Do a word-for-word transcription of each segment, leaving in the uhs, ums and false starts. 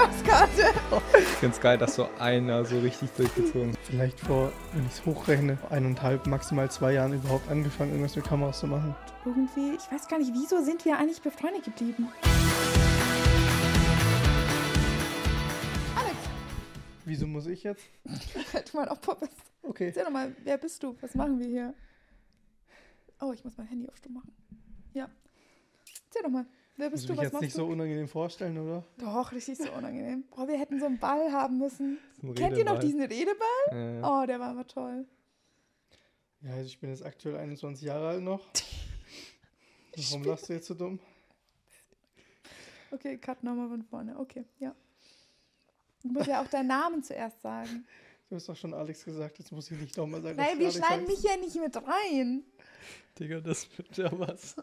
Universe-Karte. Ganz geil, dass so einer so richtig durchgezogen hat. Vielleicht vor, wenn ich es hochrechne, vor eineinhalb, maximal zwei Jahren überhaupt angefangen, irgendwas mit Kameras zu machen. Irgendwie, ich weiß gar nicht, wieso sind wir eigentlich befreundet geblieben? Alex, Wieso muss ich jetzt? weil du mein Opfer bist. Okay. Erzähl doch mal, wer bist du? Was machen wir hier? Oh, ich muss mein Handy auf Stumm machen. Ja. Erzähl doch mal, wer bist Muss du? mich Was jetzt machst nicht du? so unangenehm vorstellen, oder? Doch, richtig so unangenehm. Boah, wir hätten so einen Ball haben müssen. Ein Kennt ihr noch Redeball. diesen Redeball? Äh, Oh, der war aber toll. Ja, also ich bin jetzt aktuell einundzwanzig Jahre alt noch. Warum lachst du jetzt so dumm? Okay, cut nochmal von vorne. Okay, ja. Du musst ja auch deinen Namen zuerst sagen. Du hast doch schon Alex gesagt, jetzt muss ich nicht nochmal sagen. Nein, dass wir du Alex schneiden sagst. mich ja nicht mit rein. Digga, das wird ja was.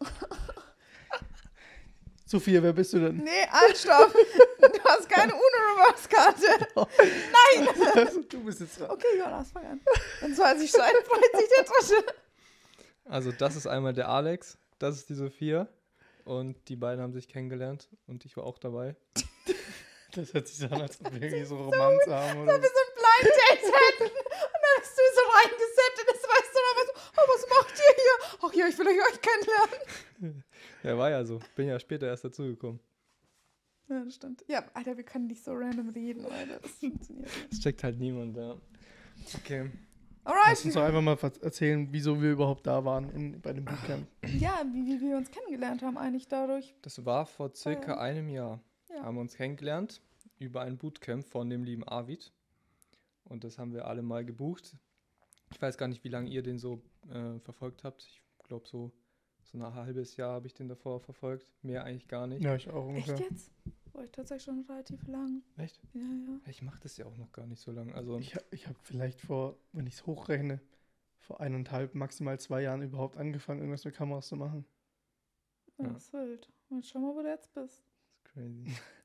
Sophia, wer bist du denn? Nee, halt, stopp. Du hast keine Uno-Reverse-Karte. Nein. Also, du bist jetzt dran. Okay, Jonas, fang an. Wenn zwanzig schneiden, freut sich der Dritte. Also das ist einmal der Alex, das ist die Sophia und die beiden haben sich kennengelernt und ich war auch dabei. Das hört sich so an, als ob wir irgendwie so Romanze haben. Oder Ob wir so ein Blind Date hätten. Und dann bist du so reingesetzt in das Restaurant. So, oh, was macht ihr hier? Ach ja, ich will euch, euch kennenlernen. Ja, war ja so. Bin ja später erst dazugekommen. Ja, das stimmt. Ja, Alter, wir können nicht so random reden, Alter. Das funktioniert nicht. Es checkt halt niemand, ja. Okay. Lass Alright. uns doch einfach mal ver- erzählen, wieso wir überhaupt da waren in, bei dem Bootcamp. Ja, wie, wie wir uns kennengelernt haben eigentlich dadurch. Das war vor circa Ja. einem Jahr. Ja. Haben wir uns kennengelernt über ein Bootcamp von dem lieben Arvid. Und das haben wir alle mal gebucht. Ich weiß gar nicht, wie lange ihr den so äh, verfolgt habt. Ich glaube, so, so ein halbes Jahr habe ich den davor verfolgt. Mehr eigentlich gar nicht. Ja, ich auch ungefähr. Echt jetzt? War ich tatsächlich schon relativ lang. Echt? Ja, ja. Ich mache das ja auch noch gar nicht so lange. Also, Ich, ha- ich habe vielleicht vor, wenn ich es hochrechne, vor eineinhalb, maximal zwei Jahren überhaupt angefangen, irgendwas mit Kameras zu machen. Ja, Ja. das ist wild. Und schau mal, wo du jetzt bist. crazy.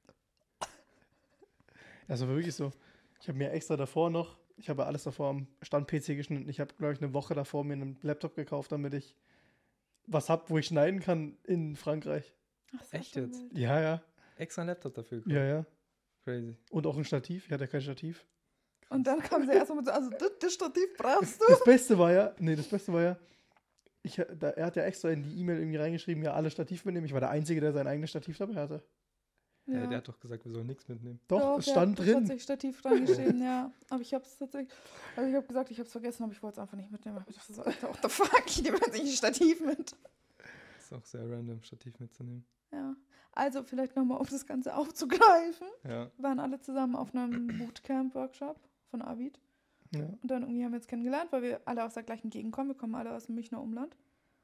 Also wirklich so. Ich habe mir extra davor noch, ich habe alles davor am Stand-P C geschnitten. Ich habe, glaube ich, eine Woche davor mir einen Laptop gekauft, damit ich was habe, wo ich schneiden kann in Frankreich. Ach, das war Echt schon jetzt? wild. Ja, ja. Extra einen Laptop dafür gekauft. Ja, ja. Crazy. Und auch ein Stativ. Ich hatte kein Stativ. Und dann kam sie erstmal mit so, also das, das Stativ brauchst du. Das Beste war ja, nee, das Beste war ja, ich, da, er hat ja extra in die E-Mail irgendwie reingeschrieben, ja, alle Stativ mitnehmen. Ich war der Einzige, der sein eigenes Stativ dabei hatte. Ja. Ja. der hat doch gesagt, wir sollen nichts mitnehmen. Doch, Doch, es ja, stand das drin. hat sich Stativ reingeschrieben, ja. Aber ich habe es tatsächlich, also ich habe gesagt, ich habe es vergessen, aber ich wollte es einfach nicht mitnehmen. Ich dachte so, Alter, what the fuck, ich nehme jetzt nicht ein Stativ mit. Ist auch sehr random, Stativ mitzunehmen. Ja, also vielleicht nochmal, um das Ganze aufzugreifen. Ja. Wir waren alle zusammen auf einem Bootcamp-Workshop von Avid. Ja. Und dann irgendwie haben wir uns kennengelernt, weil wir alle aus der gleichen Gegend kommen. Wir kommen alle aus dem Münchner Umland.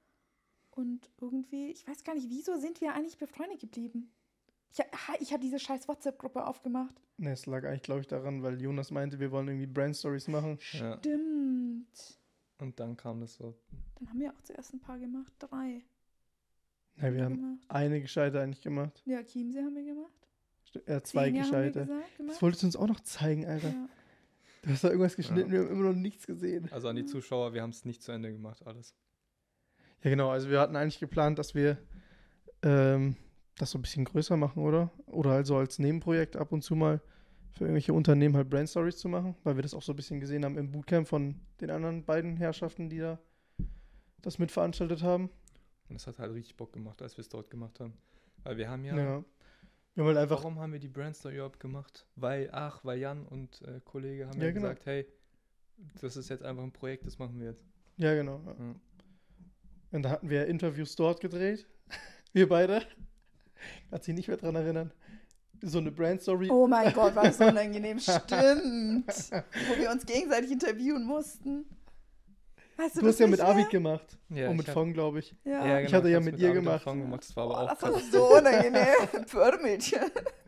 Und irgendwie, ich weiß gar nicht, wieso sind wir eigentlich befreundet geblieben? Ich, ha- ich habe diese scheiß WhatsApp-Gruppe aufgemacht. Ne, es lag eigentlich, glaube ich, daran, weil Jonas meinte, wir wollen irgendwie Brand-Stories machen. ja. Stimmt. Und dann kam das so. Dann haben wir auch zuerst ein paar gemacht. Drei. Ja, wir haben gemacht. eine Gescheite eigentlich gemacht. Ja, Chiemsee haben wir gemacht. St- Ja, zwei Xenia haben wir Gescheite. gesagt, Das gemacht. wolltest du uns auch noch zeigen, Alter. Ja. Du hast da irgendwas geschnitten, Ja. wir haben immer noch nichts gesehen. Also an die Zuschauer, wir haben es nicht zu Ende gemacht, alles. Ja, genau, also wir hatten eigentlich geplant, dass wir ähm, das so ein bisschen größer machen, oder? Oder also als Nebenprojekt ab und zu mal für irgendwelche Unternehmen halt Brand Stories zu machen, weil wir das auch so ein bisschen gesehen haben im Bootcamp von den anderen beiden Herrschaften, die da das mitveranstaltet haben. Und es hat halt richtig Bock gemacht, als wir es dort gemacht haben. Weil wir haben ja, Ja. Wir haben halt einfach, warum haben wir die Brandstory überhaupt gemacht? Weil, ach, weil Jan und äh, Kollege haben ja, Ja, genau. gesagt, hey, das ist jetzt einfach ein Projekt, das machen wir jetzt. ja genau. Ja. Ja. Und da hatten wir Interviews dort gedreht, wir beide. Kann sich nicht mehr dran erinnern. So eine Brand Story. Oh mein Gott, war das so unangenehm. Stimmt. Wo wir uns gegenseitig interviewen mussten. Weißt du, Du das hast ja nicht mit mehr? Arvid gemacht. Ja, und ich mit hab- Fong, glaube ich. Ja. Ja, Ich genau, hatte ja hab's mit ihr Arvid und gemacht. Fong gemacht. Das war aber Oh, auch das war krass. so unangenehm. Pförmädchen.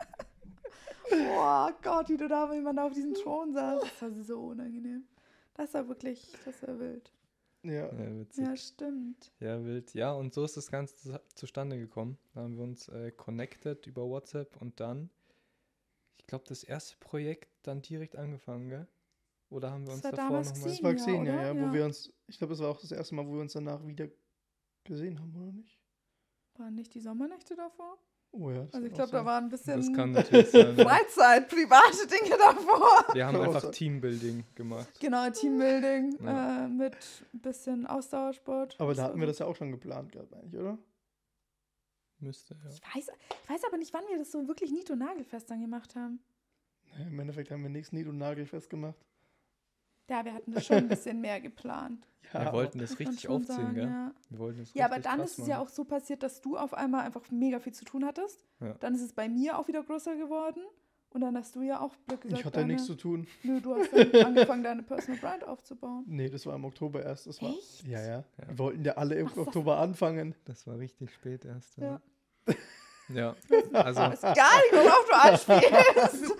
Oh Gott, wie du da, wie man da auf diesem Thron saß. Das war so unangenehm. Das war wirklich, das war wild. Ja. Ja, witzig. Ja, stimmt. Ja, wild. Ja, und so ist das Ganze zu- zustande gekommen. Da haben wir uns äh, connected über WhatsApp und dann, ich glaube, das erste Projekt dann direkt angefangen, gell? Oder haben wir Das uns war davor damals nochmal... Xenia. Das war Xenia, oder? ja, wo Ja. wir uns, ich glaube, das war auch das erste Mal, wo wir uns danach wieder gesehen haben, oder nicht? Waren nicht die Sommernächte davor? Oh ja. das Also ich kann glaube, auch da sein. war ein Das bisschen kann natürlich sein. Ja. Freizeit, private Dinge davor. Wir haben Kann auch einfach sein. Teambuilding gemacht. Genau, Teambuilding Ja. äh, mit ein bisschen Ausdauersport. Aber Das da war hatten wir gut. das ja auch schon geplant gehabt eigentlich, oder? Müsste, ja. Ich weiß, ich weiß aber nicht, wann wir das so wirklich nied- und nagelfest dann gemacht haben. Naja, im Endeffekt haben wir nichts nied- und nagelfest gemacht. Ja, wir hatten das schon ein bisschen mehr geplant. Wir aber- wollten das muss man richtig schon aufziehen, sagen, gell? Ja, Wir wollten das ja aber richtig dann krass ist es ja machen. auch so passiert, dass du auf einmal einfach mega viel zu tun hattest. Ja. Dann ist es bei mir auch wieder größer geworden. Und dann hast du ja auch blöd gesagt, Ich hatte ja deine, nichts zu tun. Nö, du hast dann angefangen, deine Personal Brand aufzubauen. Nee, das war im Oktober erst. Das war, Echt? Ja, ja. Ja. Wir wollten ja alle im Was, das- Oktober anfangen. Das war richtig spät erst. Ja. Ja, Ich also weiß gar nicht, worauf du anspielst.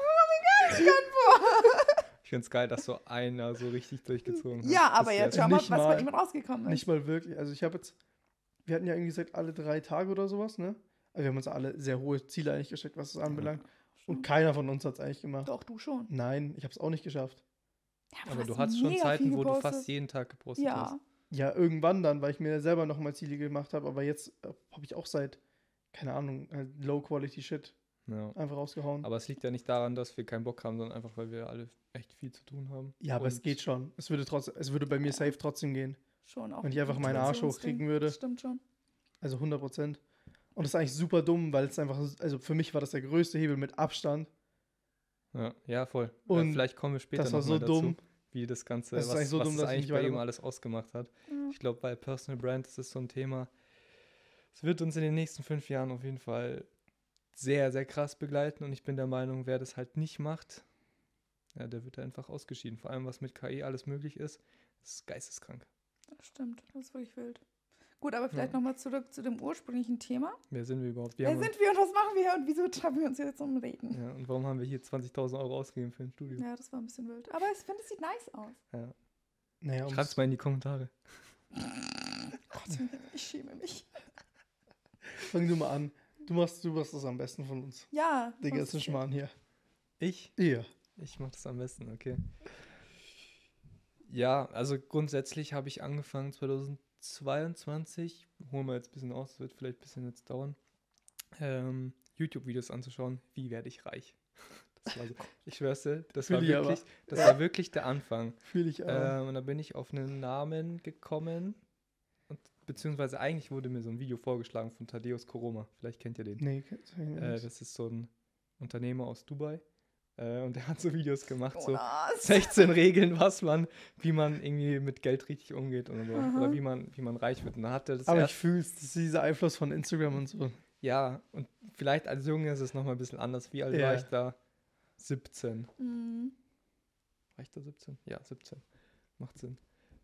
ich finde es geil, dass so einer so richtig durchgezogen hat. Ja, aber Das jetzt wär- schau mal, Nicht was mal- bei ihm rausgekommen ist. Nicht mal wirklich. Also ich habe jetzt, wir hatten ja irgendwie gesagt, alle drei Tage oder sowas, ne? Also wir haben uns alle sehr hohe Ziele eigentlich gesteckt, was es anbelangt. Und keiner von uns hat es eigentlich gemacht. Doch, du schon. Nein, ich habe es auch nicht geschafft. Ja, Aber du hast hattest schon mega Zeiten, viel wo du gepostet. fast jeden Tag gepostet Ja, hast. Ja, irgendwann dann, weil ich mir selber nochmal Ziele gemacht habe. Aber jetzt äh, habe ich auch seit, keine Ahnung, halt Low-Quality-Shit Ja. einfach rausgehauen. Aber es liegt ja nicht daran, dass wir keinen Bock haben, sondern einfach, weil wir alle echt viel zu tun haben. ja, aber es Und geht schon. Es würde, trotz, es würde bei mir safe trotzdem gehen. schon auch. Wenn ich einfach meinen Arsch Motivationsding. hochkriegen würde. Das stimmt schon. Also hundert Prozent. Und das ist eigentlich super dumm, weil es einfach, also für mich war das der größte Hebel mit Abstand. Ja, ja voll. Und äh, vielleicht kommen wir später das war noch so mal dazu, dumm. wie das Ganze, Das ist was, eigentlich so was dumm, es dass ich eigentlich nicht bei ihm weitermache. alles ausgemacht hat. Ja. Ich glaube, bei Personal Brand ist es so ein Thema. Es wird uns in den nächsten fünf Jahren auf jeden Fall sehr, sehr krass begleiten. Und ich bin der Meinung, wer das halt nicht macht, ja, der wird einfach ausgeschieden. Vor allem, was mit K I alles möglich ist, ist geisteskrank. Das stimmt, das ist wirklich wild. Gut, aber vielleicht Ja. nochmal zurück zu dem ursprünglichen Thema. Wer sind wir überhaupt? Wir Wer haben, sind wir und was machen wir und wieso treffen wir uns jetzt um Reden? ja, und warum haben wir hier zwanzigtausend Euro ausgegeben für ein Studio? Ja, das war ein bisschen wild. Aber ich finde, es sieht nice aus. Ja. Naja, ums- Schreibt's mal in die Kommentare. Gott, ich schäme mich. fang du mal an. Du machst, du machst das am besten von uns. Ja. Den was ganzen ist Schmarrn hier. Ich? Ja. Ich mache das am besten, okay. Ja, also grundsätzlich habe ich angefangen zweitausendzweiundzwanzig, holen wir jetzt ein bisschen aus, das wird vielleicht ein bisschen jetzt dauern, ähm, YouTube-Videos anzuschauen, wie werde ich reich. Das war so, ich schwör's dir, das, war Fühl ich aber. wirklich, das war wirklich der Anfang. Fühle ich aber. Ähm, und da bin ich auf einen Namen gekommen, und, beziehungsweise eigentlich wurde mir so ein Video vorgeschlagen von Thaddeus Koroma, vielleicht kennt ihr den. Nee, kenn ich nicht. Äh, das ist so ein Unternehmer aus Dubai. Äh, und der hat so Videos gemacht, so Jonas. sechzehn Regeln, was man, wie man irgendwie mit Geld richtig umgeht und so. Aha. Oder wie man, wie man reich wird. Und dann hat er das aber ich erst, fühle es, das ist dieser Einfluss von Instagram und so. ja, und vielleicht als Junge ist es nochmal ein bisschen anders. Wie alt Ja. war ich da? siebzehn. Mhm. War ich da siebzehn? Ja, siebzehn. Macht Sinn.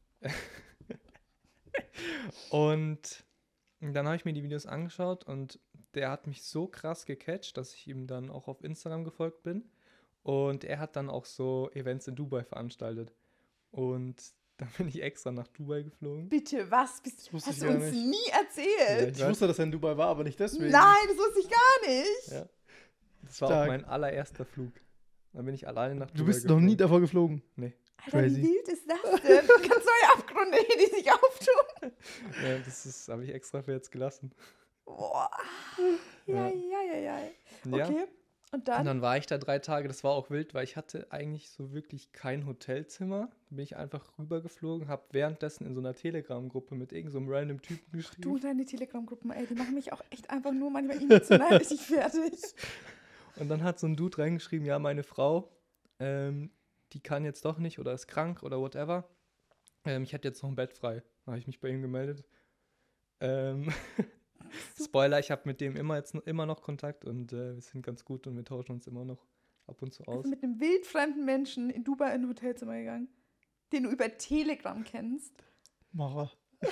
Und dann habe ich mir die Videos angeschaut und der hat mich so krass gecatcht, dass ich ihm dann auch auf Instagram gefolgt bin. Und er hat dann auch so Events in Dubai veranstaltet. Und dann bin ich extra nach Dubai geflogen. Bitte, was? Bist, Das wusste hast ich du gar uns nicht. nie erzählt? Ich wusste, dass er in Dubai war, aber nicht deswegen. Nein, das wusste ich gar nicht. Ja. Das war Stark. auch mein allererster Flug. Dann bin ich alleine nach Dubai Du bist noch nie geflogen. davor geflogen. Alter, Crazy. wie wild ist das denn? Ganz neue Abgründe hier, die sich auftun. Ja, das ist, habe ich extra für jetzt gelassen. Boah. Ja, ja, ja, ja. Ja. Okay. Und dann? Und dann war ich da drei Tage, das war auch wild, weil ich hatte eigentlich so wirklich kein Hotelzimmer. Da bin ich einfach rübergeflogen, habe währenddessen in so einer Telegram-Gruppe mit irgendeinem so einem random Typen Du geschrieben. und deine Telegram-Gruppen, ey, die machen mich auch echt einfach nur manchmal emotional richtig fertig. Und dann hat so ein Dude reingeschrieben, ja, meine Frau, ähm, die kann jetzt doch nicht oder ist krank oder whatever. Ähm, ich hätte jetzt noch ein Bett frei. Da habe ich mich bei ihm gemeldet. Ähm, Spoiler, ich habe mit dem immer jetzt noch, immer noch Kontakt und äh, wir sind ganz gut und wir tauschen uns immer noch ab und zu aus. Also mit einem wildfremden Menschen in Dubai in ein Hotelzimmer gegangen, den du über Telegram kennst. Macher.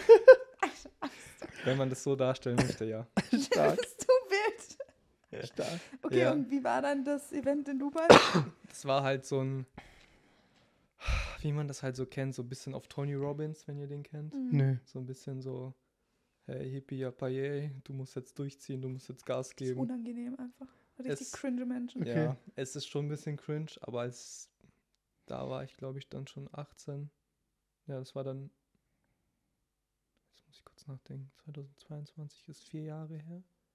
Wenn man das so darstellen möchte, ja. Stark. Bist du wild? Stark. Okay, Ja. und wie war dann das Event in Dubai? Das war halt so ein, wie man das halt so kennt, so ein bisschen auf Tony Robbins, wenn ihr den kennt. Mhm. Nö. So ein bisschen so, hey, hippie, yappaye, du musst jetzt durchziehen, du musst jetzt Gas Das ist geben. unangenehm einfach. Richtig Es- cringe Menschen. Okay. Ja, es ist schon ein bisschen cringe, aber als, da war ich, glaube ich, dann schon achtzehn. Ja, das war dann, jetzt muss ich kurz nachdenken, zweitausendzweiundzwanzig ist vier Jahre her. Ich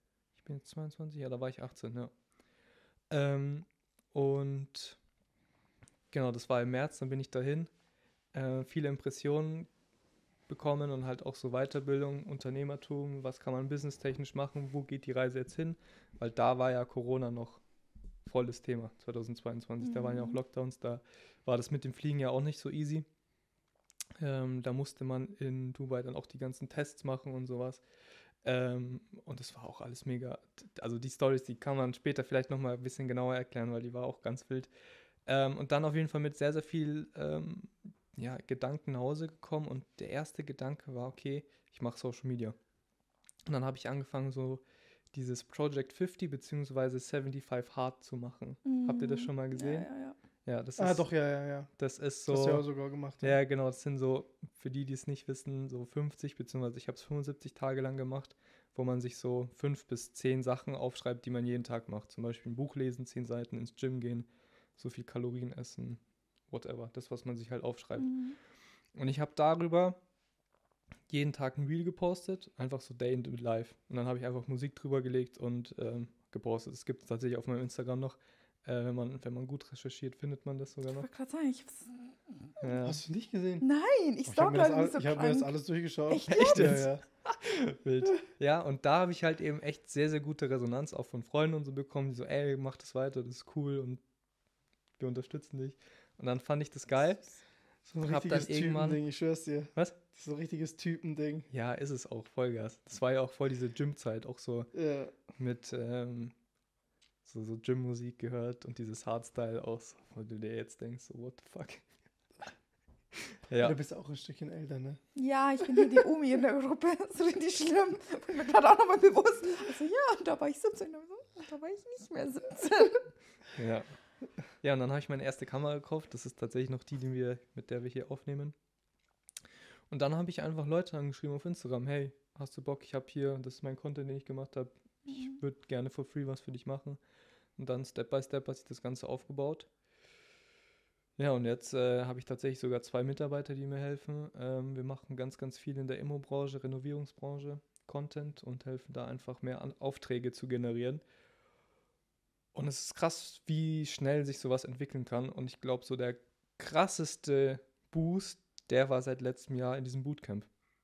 bin jetzt zweiundzwanzig, ja, da war ich achtzehn, ja. Ähm, und genau, das war im März, dann bin ich dahin. Äh, viele Impressionen bekommen und halt auch so Weiterbildung, Unternehmertum, was kann man businesstechnisch machen, wo geht die Reise jetzt hin? Weil da war ja Corona noch volles Thema, zweitausendzweiundzwanzig, mhm. Da waren ja auch Lockdowns, da war das mit dem Fliegen ja auch nicht so easy. Ähm, da musste man in Dubai dann auch die ganzen Tests machen und sowas. Ähm, und das war auch alles mega, also die Storys, die kann man später vielleicht nochmal ein bisschen genauer erklären, weil die war auch ganz wild. Ähm, und dann auf jeden Fall mit sehr, sehr viel ähm, ja, Gedanken nach Hause gekommen und der erste Gedanke war, okay, ich mache Social Media. Und dann habe ich angefangen, so dieses Project fünfzig bzw. fünfundsiebzig Hard zu machen. Mhm. Habt ihr das schon mal gesehen? Ja, ja, ja. Ja, das ah, ist, doch, ja, ja, ja. Das ist so. Das hast du ja auch sogar gemacht. Ja, ja, genau. Das sind so, für die, die es nicht wissen, so fünfzig, beziehungsweise ich habe es fünfundsiebzig Tage lang gemacht, wo man sich so fünf bis zehn Sachen aufschreibt, die man jeden Tag macht. Zum Beispiel ein Buch lesen, zehn Seiten, ins Gym gehen, so viel Kalorien essen, whatever. Das, was man sich halt aufschreibt. Mhm. Und ich habe darüber jeden Tag ein Reel gepostet, einfach so Day in the Life. Und dann habe ich einfach Musik drüber gelegt und ähm, gepostet. Das gibt es tatsächlich auf meinem Instagram noch. Äh, wenn man, wenn man gut recherchiert, findet man das sogar noch. Ich wollte gerade sagen, ich hab's... Ja. Hast du nicht gesehen? Nein, ich stalk gerade nicht so Ich habe mir das alles durchgeschaut. Echt? Echt? Ja, ja. Wild. Ja, und da habe ich halt eben echt sehr, sehr gute Resonanz auch von Freunden und so bekommen, die so, ey, mach das weiter, das ist cool und wir unterstützen dich. Und dann fand ich das geil. So ein richtiges Typending, ich schwör's dir. Was? Das ist so ein richtiges Typending. Ja, ist es auch, Vollgas. Das war ja auch voll diese Gym-Zeit, auch so ja. mit ähm, so, so Gym-Musik gehört und dieses Hardstyle auch, so, wo du dir jetzt denkst, so, what the fuck. Ja. Du bist auch ein Stückchen älter, ne? Ja, ich bin hier die Omi in der Gruppe. Das ist richtig schlimm. Bin mir gerade auch nochmal bewusst. Also ja, da war ich siebzehn. Da war ich nicht mehr siebzehn. Ja. Ja, und dann habe ich meine erste Kamera gekauft. Das ist tatsächlich noch die, die wir, mit der wir hier aufnehmen. Und dann habe ich einfach Leute angeschrieben auf Instagram. Hey, hast du Bock? Ich habe hier, das ist mein Content, den ich gemacht habe. Ich würde gerne for free was für dich machen. Und dann Step by Step hat sich das Ganze aufgebaut. Ja, und jetzt äh, habe ich tatsächlich sogar zwei Mitarbeiter, die mir helfen. Ähm, wir machen ganz, ganz viel in der Immo-Branche, Renovierungsbranche, Content und helfen da einfach mehr an Aufträge zu generieren. Und es ist krass, wie schnell sich sowas entwickeln kann. Und ich glaube, so der krasseste Boost, der war seit letztem Jahr in diesem Bootcamp.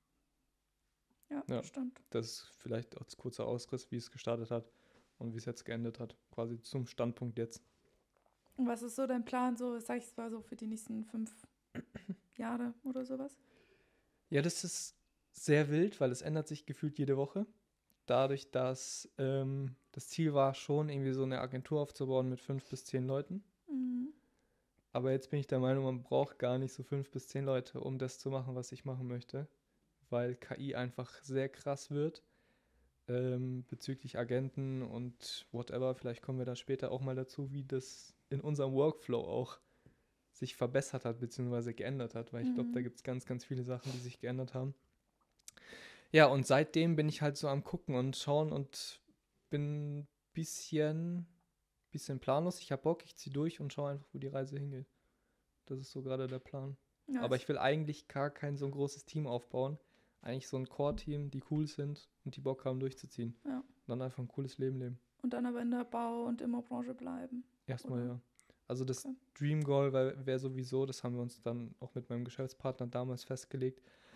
Ja, ja, stimmt. Das ist vielleicht als kurzer Ausriss, wie es gestartet hat und wie es jetzt geendet hat. Quasi zum Standpunkt jetzt. Und was ist so dein Plan, so, sag ich es mal so, für die nächsten fünf Jahre oder sowas? Ja, das ist sehr wild, weil es ändert sich gefühlt jede Woche. Dadurch, dass ähm, das Ziel war, schon irgendwie so eine Agentur aufzubauen mit fünf bis zehn Leuten. Mhm. Aber jetzt bin ich der Meinung, man braucht gar nicht so fünf bis zehn Leute, um das zu machen, was ich machen möchte. Weil K I einfach sehr krass wird ähm, bezüglich Agenten und whatever. Vielleicht kommen wir da später auch mal dazu, wie das in unserem Workflow auch sich verbessert hat, beziehungsweise geändert hat, weil ich mhm. glaube, da gibt es ganz, ganz viele Sachen, die sich geändert haben. Ja, und seitdem bin ich halt so am Gucken und Schauen und bin ein bisschen, bisschen planlos. Ich habe Bock, ich ziehe durch und schaue einfach, wo die Reise hingeht. Das ist so gerade der Plan. Ja, aber ich will eigentlich gar kein so ein großes Team aufbauen. Eigentlich so ein Core-Team, die cool sind und die Bock haben, durchzuziehen. Ja. Und dann einfach ein cooles Leben leben. Und dann aber in der Bau- und Immobranche bleiben. Erstmal, oder? ja. Also das Okay. Dream Goal wäre wär sowieso, das haben wir uns dann auch mit meinem Geschäftspartner damals festgelegt,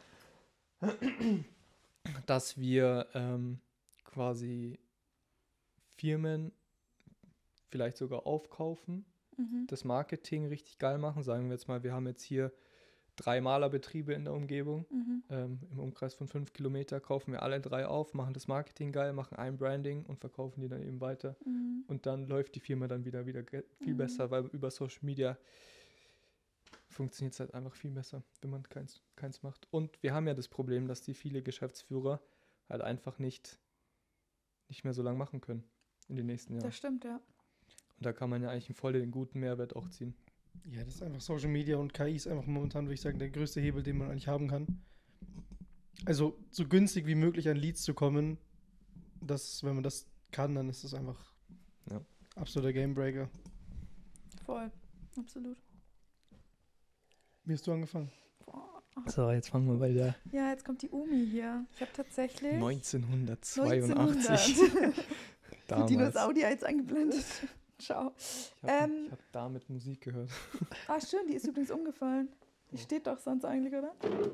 dass wir ähm, quasi Firmen vielleicht sogar aufkaufen, mhm. das Marketing richtig geil machen. Sagen wir jetzt mal, wir haben jetzt hier drei Malerbetriebe in der Umgebung. Mhm. Ähm, im Umkreis von fünf Kilometer kaufen wir alle drei auf, machen das Marketing geil, machen ein Branding und verkaufen die dann eben weiter. Mhm. Und dann läuft die Firma dann wieder, wieder viel mhm. besser, weil über Social Media funktioniert es halt einfach viel besser, wenn man keins, keins macht. Und wir haben ja das Problem, dass die viele Geschäftsführer halt einfach nicht, nicht mehr so lange machen können in den nächsten Jahren. Das stimmt, ja. Und da kann man ja eigentlich voll den guten Mehrwert auch ziehen. Ja, das ist einfach Social Media und K I ist einfach momentan, würde ich sagen, der größte Hebel, den man eigentlich haben kann. Also so günstig wie möglich an Leads zu kommen, das, wenn man das kann, dann ist das einfach ja. absoluter Gamebreaker. Voll, absolut. Wie hast du angefangen? Boah. So, jetzt fangen wir bei der... Ja, jetzt kommt die Omi hier. Ich habe tatsächlich... neunzehnhundertzweiundachtzig. neunzehnhundert Die Damals. Dinosaurier jetzt eingeblendet. Ciao. Ich habe Ähm, ich hab damit Musik gehört. Ah, schön, die ist übrigens umgefallen. Die Oh. steht doch sonst eigentlich, oder?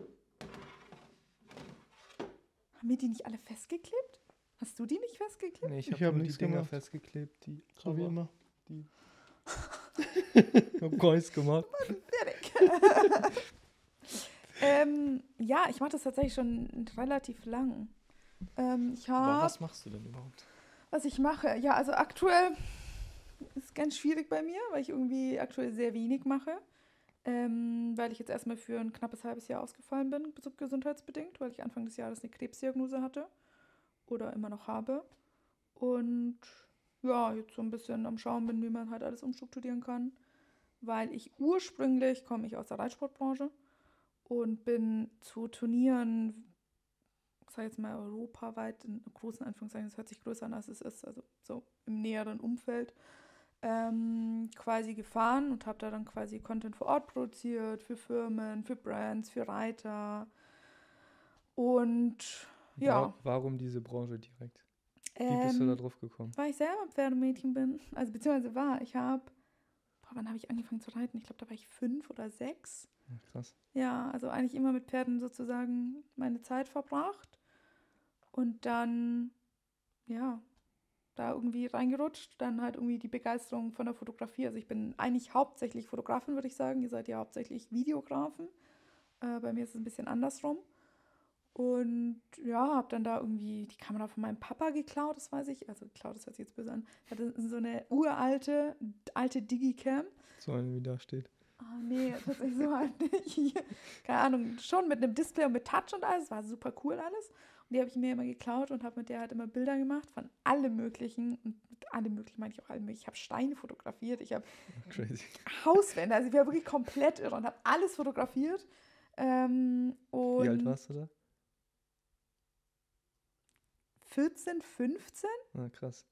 Haben wir die nicht alle festgeklebt? Hast du die nicht festgeklebt? Nee, ich Ich habe hab nur die nichts Dinger gemacht. festgeklebt, die So wie aber immer. Die ich hab gar nichts gemacht. ähm, ja, ich mache das tatsächlich schon relativ lang. Ähm, ich Aber habe, was machst du denn überhaupt? was ich mache, ja, also aktuell ist ganz schwierig bei mir, weil ich irgendwie aktuell sehr wenig mache. Ähm, weil ich jetzt erstmal für ein knappes halbes Jahr ausgefallen bin, ges- gesundheitsbedingt, weil ich Anfang des Jahres eine Krebsdiagnose hatte oder immer noch habe. Und ja, jetzt so ein bisschen am Schauen bin, wie man halt alles umstrukturieren kann, weil ich ursprünglich komme ich aus der Reitsportbranche und bin zu Turnieren, ich sage jetzt mal europaweit, in großen Anführungszeichen, das hört sich größer an, als es ist, also so im näheren Umfeld, ähm, quasi gefahren und habe da dann quasi Content vor Ort produziert, für Firmen, für Brands, für Reiter. Und ja, Wa- Warum diese Branche direkt? Wie bist du da ähm, drauf gekommen? weil ich selber Pferdemädchen bin, also beziehungsweise war, ich habe, wann habe ich angefangen zu reiten? Ich glaube, da war ich fünf oder sechs. Ja, krass. Ja, also eigentlich immer mit Pferden sozusagen meine Zeit verbracht und dann, ja, da irgendwie reingerutscht, dann halt irgendwie die Begeisterung von der Fotografie. Also ich bin eigentlich hauptsächlich Fotografin, würde ich sagen. Ihr seid ja hauptsächlich Videografen. Äh, bei mir ist es ein bisschen andersrum. Und ja, habe dann da irgendwie die Kamera von meinem Papa geklaut, das weiß ich. Also geklaut, das hört sich jetzt böse an. Ich hatte so eine uralte, alte Digicam. So eine, wie da steht. Ah, nee, tatsächlich so halt nicht. Keine Ahnung, schon mit einem Display und mit Touch und alles. War super cool alles. Und die habe ich mir immer geklaut und habe mit der halt immer Bilder gemacht von allem Möglichen. Und mit allem Möglichen meine ich auch allem Möglichen. Ich habe Steine fotografiert, ich habe Crazy. Hauswände. Also ich war wirklich komplett irre und habe alles fotografiert. Ähm, und Wie alt warst du da? vierzehn, fünfzehn? Na, krass.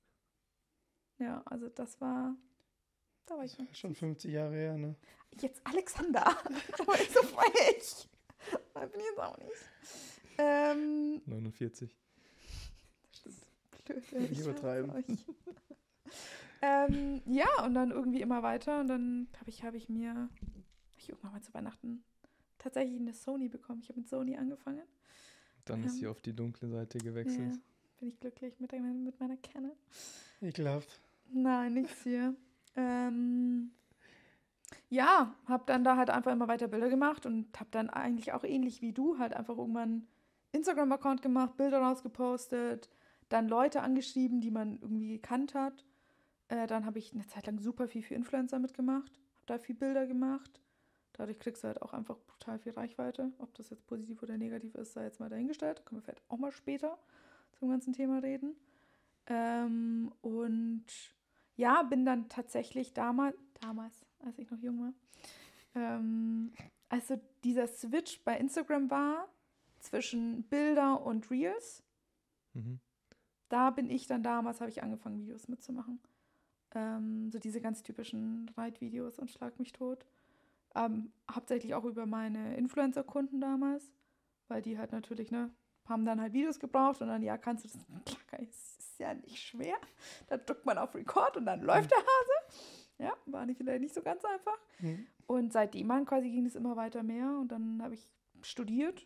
Ja, also das war, da war ich Das war schon fünfzig Jahre her, ne? jetzt Alexander. Da war ich so frech. Da bin ich jetzt auch nicht. Ähm, neunundvierzig. blöd, Nicht ich übertreiben. hasse euch. ähm, ja, und dann irgendwie immer weiter. Und dann habe ich, hab ich mir, hab ich irgendwann mal zu Weihnachten tatsächlich eine Sony bekommen. Ich habe mit Sony angefangen. Dann ist Ähm, sie auf die dunkle Seite Ja, gewechselt. bin ich glücklich mit, der, mit meiner Canon. Ekelhaft. Nein, nichts hier. Ähm, ja, habe dann da halt einfach immer weiter Bilder gemacht und habe dann eigentlich auch ähnlich wie du halt einfach irgendwann Instagram-Account gemacht, Bilder rausgepostet, dann Leute angeschrieben, die man irgendwie gekannt hat. Äh, dann habe ich eine Zeit lang super viel für Influencer mitgemacht, habe da viel Bilder gemacht. Dadurch kriegst du halt auch einfach brutal viel Reichweite. Ob das jetzt positiv oder negativ ist, sei jetzt mal dahingestellt. Da können wir vielleicht auch mal später zum ganzen Thema reden. Ähm, und ja, bin dann tatsächlich damals, damals, als ich noch jung war, ähm, also dieser Switch bei Instagram war zwischen Bilder und Reels, Mhm. da bin ich dann damals, habe ich angefangen, Videos mitzumachen. Ähm, so diese ganz typischen Reitvideos und Schlag mich tot. Ähm, hauptsächlich auch über meine Influencer-Kunden damals, weil die halt natürlich, ne, haben dann halt Videos gebraucht und dann, ja, kannst du das, klar, es ist ja nicht schwer. Da drückt man auf Record und dann läuft der Hase. Ja, war nicht, vielleicht nicht so ganz einfach. Mhm. Und seitdem an quasi ging es immer weiter mehr und dann habe ich studiert.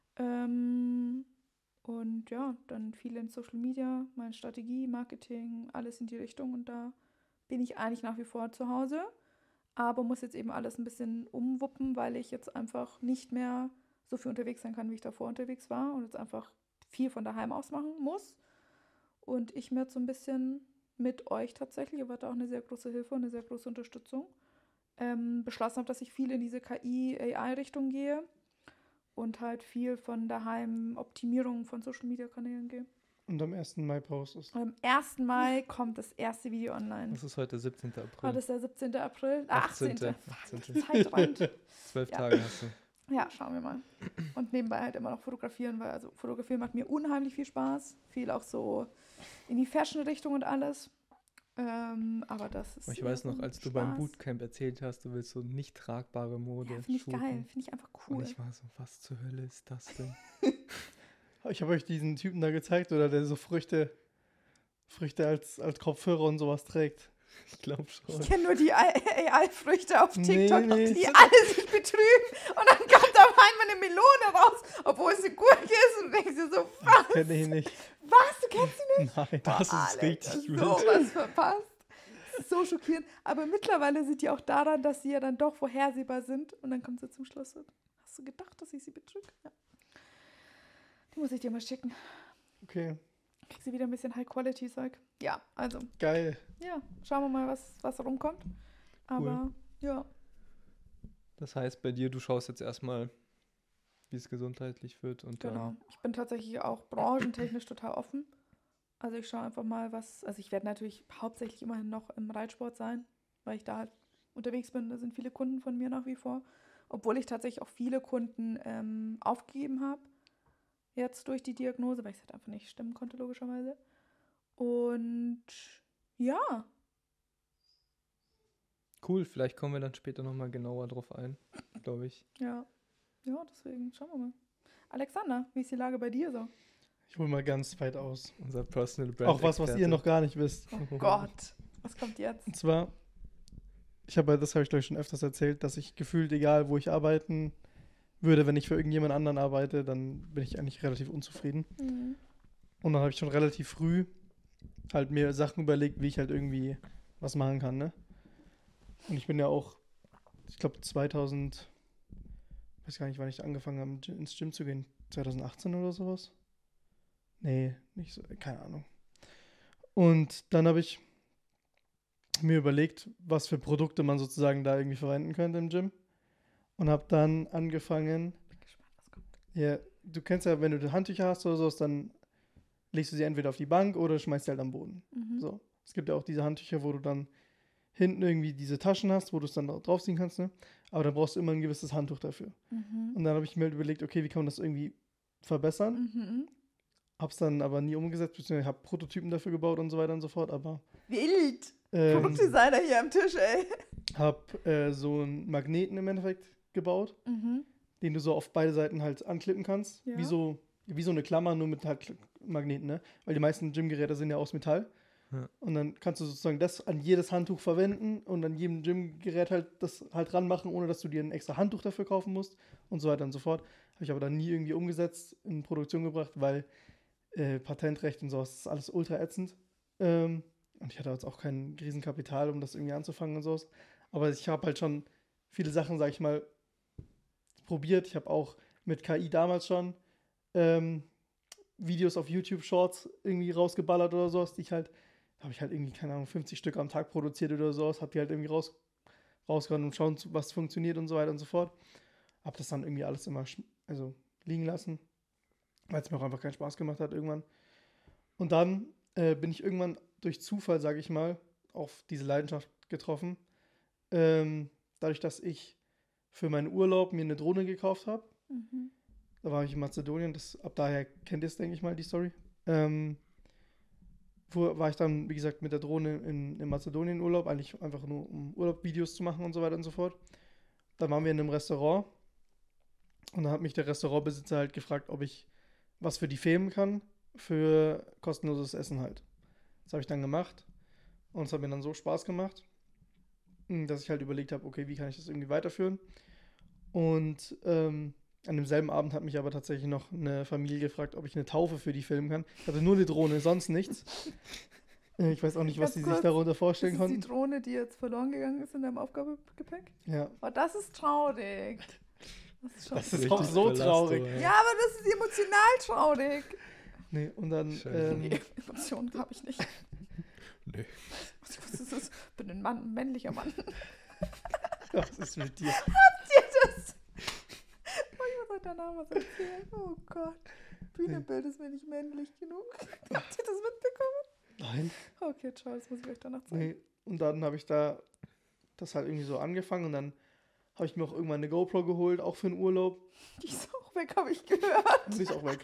Ähm, und ja, dann viel in Social Media, meine Strategie, Marketing, alles in die Richtung und da bin ich eigentlich nach wie vor zu Hause. Aber muss jetzt eben alles ein bisschen umwuppen, weil ich jetzt einfach nicht mehr so viel unterwegs sein kann, wie ich davor unterwegs war und jetzt einfach viel von daheim aus machen muss. Und ich mir jetzt so ein bisschen mit euch tatsächlich, ihr wart auch eine sehr große Hilfe und eine sehr große Unterstützung, ähm, beschlossen habe, dass ich viel in diese K I-A I-Richtung gehe und halt viel von daheim Optimierung von Social-Media-Kanälen gehe. Und am ersten Mai postest. Und am ersten Mai kommt das erste Video online. Was ist heute, siebzehnter April? Heute ist der siebzehnte April. Ah, achtzehnte. achtzehnte. Zeit rennt. Zwölf Ja. Tage hast du. Ja, schauen wir mal. Und nebenbei halt immer noch fotografieren, weil also fotografieren macht mir unheimlich viel Spaß. Viel auch so in die Fashion-Richtung und alles. Ähm, aber das ist. Ich weiß eher noch, so als du beim Spaß. Bootcamp erzählt hast, du willst so nicht tragbare Mode Ja, finde ich shooten. geil. Finde ich einfach cool. Und ich war so, was zur Hölle ist das denn? Ich habe euch diesen Typen da gezeigt, oder der so Früchte Früchte als, als Kopfhörer und sowas trägt. Ich glaube schon. Ich kenne nur die A I-Früchte auf TikTok, Nee, nee. die alle sich betrügen und dann kommt auf einmal eine Melone raus, obwohl es eine Gurke ist und du denkst dir so, was? Kenne ich nicht. Was? Du kennst sie nicht? Nein. Das ist Alex, richtig hast wild. sowas verpasst. Das ist so schockierend. Aber mittlerweile sind die auch daran, dass sie ja dann doch vorhersehbar sind und dann kommt sie zum Schluss. Und hast du gedacht, dass ich sie betrüge? Ja. Die muss ich dir mal schicken. Okay, Kriegst du wieder ein bisschen High-Quality-Zeug. Ja, also, geil. ja, schauen wir mal, was, was rumkommt. Aber, ja. Das heißt, bei dir, du schaust jetzt erstmal, wie es gesundheitlich wird und Genau. dann. Ich bin tatsächlich auch branchentechnisch total offen. Also ich schaue einfach mal, was, also ich werde natürlich hauptsächlich immerhin noch im Reitsport sein, weil ich da halt unterwegs bin. Da sind viele Kunden von mir nach wie vor. Obwohl ich tatsächlich auch viele Kunden ähm, aufgegeben habe, jetzt durch die Diagnose, weil ich es halt einfach nicht stimmen konnte, logischerweise. Und ja, Cool, vielleicht kommen wir dann später nochmal genauer drauf ein, glaube ich. ja, ja, deswegen schauen wir mal. Alexander, wie ist die Lage bei dir so? Ich hole mal ganz weit aus. Unser Personal Brand. Auch was, was ihr noch gar nicht wisst. Oh Gott, was kommt jetzt? Und zwar, ich habe, das habe ich glaube ich schon öfters erzählt, dass ich gefühlt, egal wo ich arbeiten würde, wenn ich für irgendjemand anderen arbeite, dann bin ich eigentlich relativ unzufrieden. Mhm. Und dann habe ich schon relativ früh halt mir Sachen überlegt, wie ich halt irgendwie was machen kann, ne? Und ich bin ja auch, ich glaube zweitausend, weiß gar nicht, wann ich angefangen habe, Gy- ins Gym zu gehen, zwanzig achtzehn oder sowas? Nee, nicht so, keine Ahnung. Und dann habe ich mir überlegt, was für Produkte man sozusagen da irgendwie verwenden könnte im Gym. Und habe dann angefangen, Bin gespannt, was kommt. ja, du kennst ja, wenn du Handtücher hast oder sowas, dann legst du sie entweder auf die Bank oder schmeißt sie halt am Boden. Mhm. So. Es gibt ja auch diese Handtücher, wo du dann hinten irgendwie diese Taschen hast, wo du es dann dra- draufziehen kannst, ne? Aber da brauchst du immer ein gewisses Handtuch dafür. Mhm. Und dann habe ich mir halt überlegt, okay, wie kann man das irgendwie verbessern? Mhm. Hab's dann aber nie umgesetzt, beziehungsweise habe Prototypen dafür gebaut und so weiter und so fort, aber Wild! ähm, Produktdesigner hier am Tisch, ey. hab äh, so einen Magneten im Endeffekt gebaut, Mhm. den du so auf beide Seiten halt anklippen kannst. Ja. Wie so, wie so eine Klammer, nur mit halt Kl- Magneten, ne? Weil die meisten Gymgeräte sind ja aus Metall. Ja. Und dann kannst du sozusagen das an jedes Handtuch verwenden und an jedem Gymgerät halt das halt ranmachen, ohne dass du dir ein extra Handtuch dafür kaufen musst und so weiter und so fort. Habe ich aber dann nie irgendwie umgesetzt, in Produktion gebracht, weil äh, Patentrecht und sowas ist alles ultra ätzend. Ähm, und ich hatte jetzt auch kein Riesenkapital, um das irgendwie anzufangen und sowas. Aber ich habe halt schon viele Sachen, sag ich mal, probiert. Ich habe auch mit K I damals schon ähm, Videos auf YouTube Shorts irgendwie rausgeballert oder sowas, die ich halt, habe ich halt irgendwie, keine Ahnung, fünfzig Stück am Tag produziert oder sowas, hab die halt irgendwie raus, rausgehauen und schauen, was funktioniert und so weiter und so fort. Hab das dann irgendwie alles immer sch- also liegen lassen, weil es mir auch einfach keinen Spaß gemacht hat irgendwann. Und dann äh, bin ich irgendwann durch Zufall, sage ich mal, auf diese Leidenschaft getroffen. Ähm, dadurch, dass ich für meinen Urlaub mir eine Drohne gekauft habe. Mhm. Da war ich in Mazedonien, das, ab daher kennt ihr es, denke ich mal, die Story. Ähm, wo war ich dann, wie gesagt, mit der Drohne in, in Mazedonien Urlaub, eigentlich einfach nur um Urlaubvideos zu machen und so weiter und so fort. Dann waren wir in einem Restaurant und dann hat mich der Restaurantbesitzer halt gefragt, ob ich was für die filmen kann, für kostenloses Essen halt. Das habe ich dann gemacht und es hat mir dann so Spaß gemacht, dass ich halt überlegt habe, okay, wie kann ich das irgendwie weiterführen? Und ähm, an demselben Abend hat mich aber tatsächlich noch eine Familie gefragt, ob ich eine Taufe für die filmen kann. Ich hatte nur eine Drohne, sonst nichts. Äh, Ich weiß auch nicht, was Ganz sie kurz, sich darunter Das vorstellen ist die konnten. Drohne, die jetzt verloren gegangen ist in deinem Aufgabegepäck. Ja, Oh, das ist traurig. Das ist schon Das ist auch so Belastung, traurig. ey. ja, aber das ist emotional traurig. nee, und dann, Scheiße. ähm, Nee, Emotionen habe ich nicht. Nee. Was was ist das? Ich bin ein Mann, ein männlicher Mann. was ist mit dir? das? Oh, ich muss euch danach was erzählen. Oh Gott. Bühnenbild ist mir nicht männlich genug. Habt ihr das mitbekommen? Nein. Okay, ciao, das muss ich euch danach zeigen. Nee, und dann habe ich da das halt irgendwie so angefangen und dann habe ich mir auch irgendwann eine GoPro geholt, auch für den Urlaub. Die ist auch weg, habe ich gehört. Und die ist auch weg.